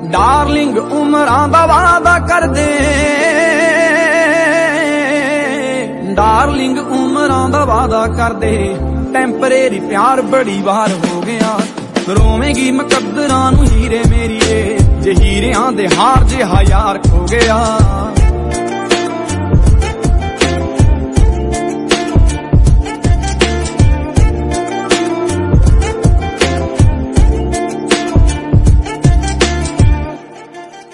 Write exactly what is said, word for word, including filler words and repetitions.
Darling उमरां दा वादा कर दे, डार्लिंग उमरां दा वादा कर दे, टैंपरेरी प्यार बड़ी बार हो गया। रोवेगी मुकद्दरां नूं हीरे मेरीए, जे हीरियां दे हार जिहा यार खो गया।